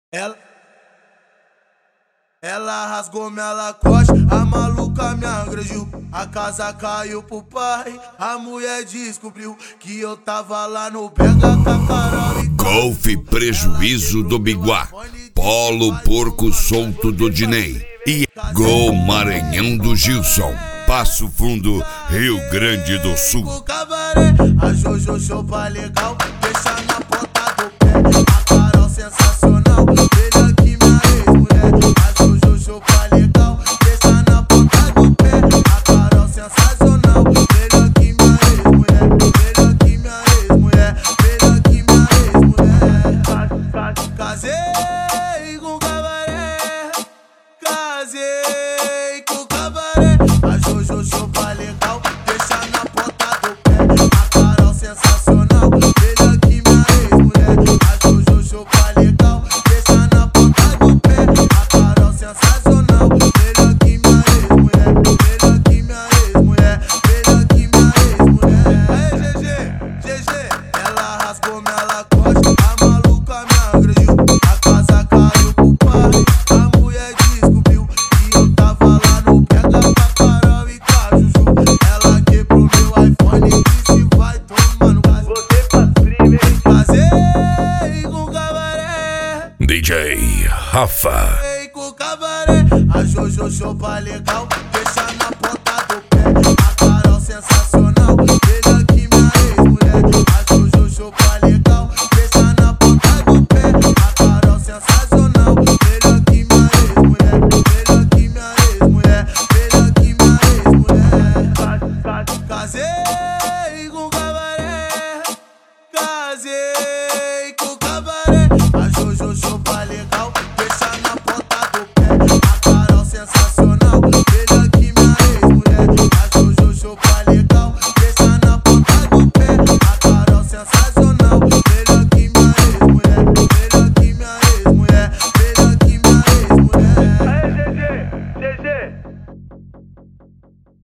Ela, ela rasgou minha lacoste, a maluca me agrediu. A casa caiu pro pai, a mulher descobriu que eu tava lá no Pega Cacarol. Golfe Prejuízo do Biguá, Polo Porco Solto do Dinei e Gol Maranhão do Gilson, Passo Fundo, Rio Grande do Sul. A Jojo chopa legal, deixa na ponta do pé. A Carol sensacional, melhor que minha ex-mulher. A Jojo chopa legal, deixa na ponta do pé. A Carol sensacional, melhor que minha ex-mulher. Melhor que minha ex-mulher, melhor que minha ex-mulher. Casei com cabaré, casei com cabaré. A Jojo chopa legal, deixa na ponta do pé. A Carol sensacional, melhor que minha ex-mulher. A Jojo chopa legal, deixa na ponta do pé. A Carol sensacional, melhor que minha ex-mulher. Melhor que minha ex-mulher, melhor que minha ex-mulher. Aí, GG, ela rasgou minha lacoste, a maluca me agrediu. A casa caiu pro pai, a mulher descobriu que eu tava lá no Pega Cacarol e com a Juju. Ela quebrou meu iPhone e disse vai tomar no caso. Voltei pra stream, hein? Casei com cabaré, DJ Rafa. casei com cabaré. A Jojo chopa legal, deixa na ponta do pé. A Carol sensacional.